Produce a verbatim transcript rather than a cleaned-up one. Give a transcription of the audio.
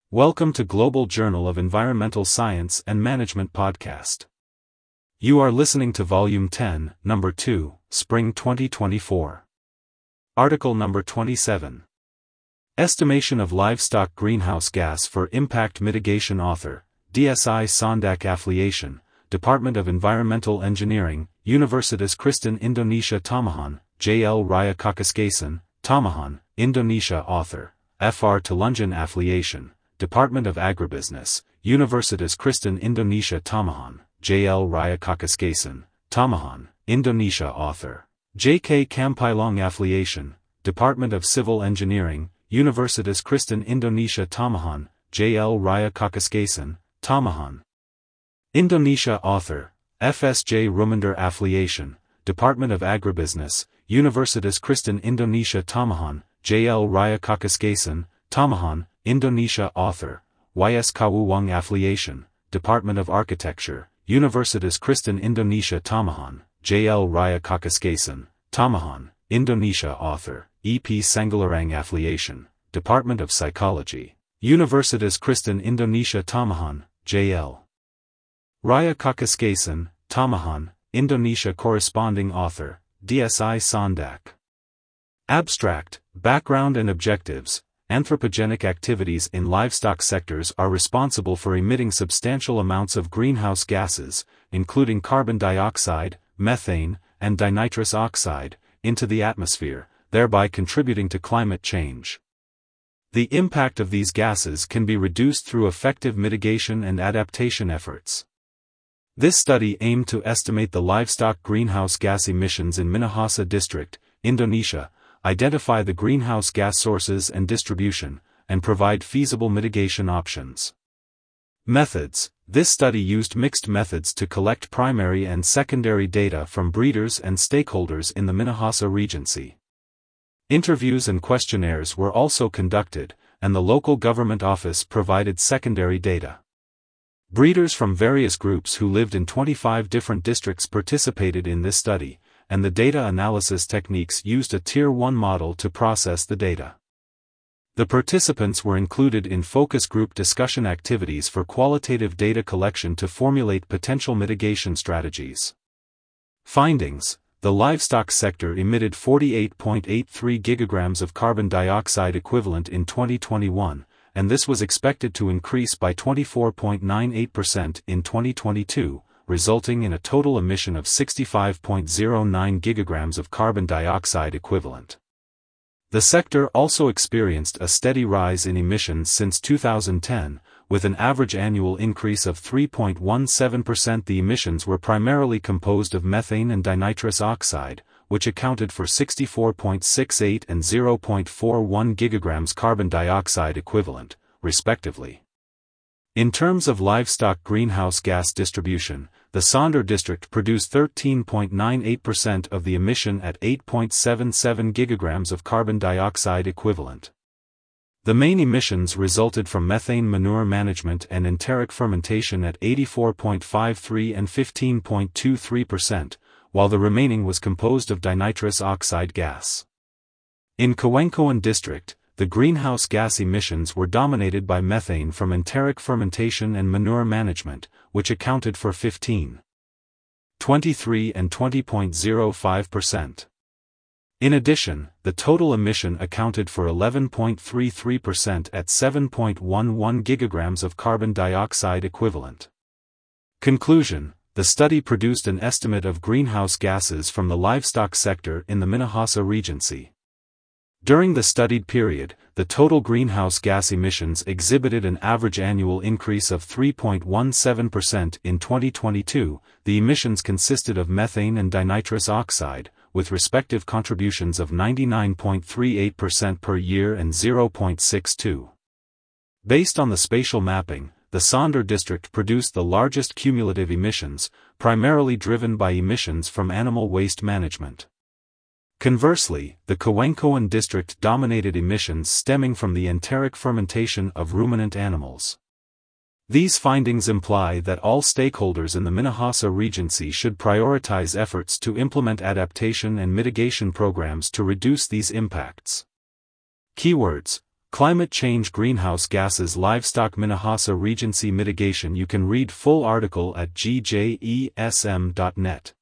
Welcome to Global Journal of Environmental Science and Management podcast. You are listening to Volume ten, Number two, Spring twenty twenty-four. Article Number twenty-seven. Estimation of Livestock Greenhouse Gas for Impact Mitigation. Author, D S I Sondak Affiliation, Department of Environmental Engineering, Universitas Kristen Indonesia. Tamahan, J L Raya Kakaskasan, Tamahan, Indonesia. Author, F R Tulunjan Affiliation, Department of Agribusiness, Universitas Kristen Indonesia. Tamahan, J L Raya Kakaskasan, Tamahan, Indonesia. Author, J K Kampailong Affiliation, Department of Civil Engineering, Universitas Kristen Indonesia. Tamahan, J L Raya Kakaskasan, Tamahan, Indonesia. Author, F S J Ruminder Affiliation, Department of Agribusiness, Universitas Kristen Indonesia. Tamahan, J L Raya Kakaskasan, Tamahan, Indonesia. Author, Y S Kawuwang Affiliation, Department of Architecture, Universitas Kristen Indonesia. Tamahan, J L Raya Kakaskasan, Tamahan, Indonesia. Author, E P Sanggularang Affiliation, Department of Psychology, Universitas Kristen Indonesia. Tamahan, J L Raya Kakaskasan, Tamahan, Indonesia. Corresponding author, D S I Sondak. Abstract, background and objectives. Anthropogenic activities in livestock sectors are responsible for emitting substantial amounts of greenhouse gases, including carbon dioxide, methane, and dinitrous oxide, into the atmosphere, thereby contributing to climate change. The impact of these gases can be reduced through effective mitigation and adaptation efforts. This study aimed to estimate the livestock greenhouse gas emissions in Minahasa District, Indonesia, identify the greenhouse gas sources and distribution, and provide feasible mitigation options. Methods. This study used mixed methods to collect primary and secondary data from breeders and stakeholders in the Minahasa Regency. Interviews and questionnaires were also conducted, and the local government office provided secondary data. Breeders from various groups who lived in twenty-five different districts participated in this study, and the data analysis techniques used a Tier one model to process the data. The participants were included in focus group discussion activities for qualitative data collection to formulate potential mitigation strategies. Findings. The livestock sector emitted forty-eight point eight three gigagrams of carbon dioxide equivalent in twenty twenty-one, and this was expected to increase by twenty-four point nine eight percent in twenty twenty-two, resulting in a total emission of sixty-five point zero nine gigagrams of carbon dioxide equivalent. The sector also experienced a steady rise in emissions since two thousand ten, with an average annual increase of three point one seven percent. The emissions were primarily composed of methane and dinitrous oxide, which accounted for sixty-four point six eight and zero point four one gigagrams carbon dioxide equivalent, respectively. In terms of livestock greenhouse gas distribution, the Sonder district produced thirteen point nine eight percent of the emission at eight point seven seven gigagrams of carbon dioxide equivalent. The main emissions resulted from methane manure management and enteric fermentation at eighty-four point five three and fifteen point two three percent, while the remaining was composed of dinitrous oxide gas. In Kawenkoan district, the greenhouse gas emissions were dominated by methane from enteric fermentation and manure management, which accounted for fifteen, twenty-three and twenty point zero five percent. In addition, the total emission accounted for eleven point three three percent at seven point one one gigagrams of carbon dioxide equivalent. Conclusion. The study produced an estimate of greenhouse gases from the livestock sector in the Minahasa Regency. During the studied period, the total greenhouse gas emissions exhibited an average annual increase of three point one seven percent in twenty twenty-two. The emissions consisted of methane and dinitrous oxide, with respective contributions of ninety-nine point three eight percent per year and zero point six two. Based on the spatial mapping, the Sonder district produced the largest cumulative emissions, primarily driven by emissions from animal waste management. Conversely, the Kawenkoan district dominated emissions stemming from the enteric fermentation of ruminant animals. These findings imply that all stakeholders in the Minahasa Regency should prioritize efforts to implement adaptation and mitigation programs to reduce these impacts. Keywords: Climate Change Greenhouse Gases Livestock Minahasa Regency Mitigation. You can read full article at g j e s m dot net.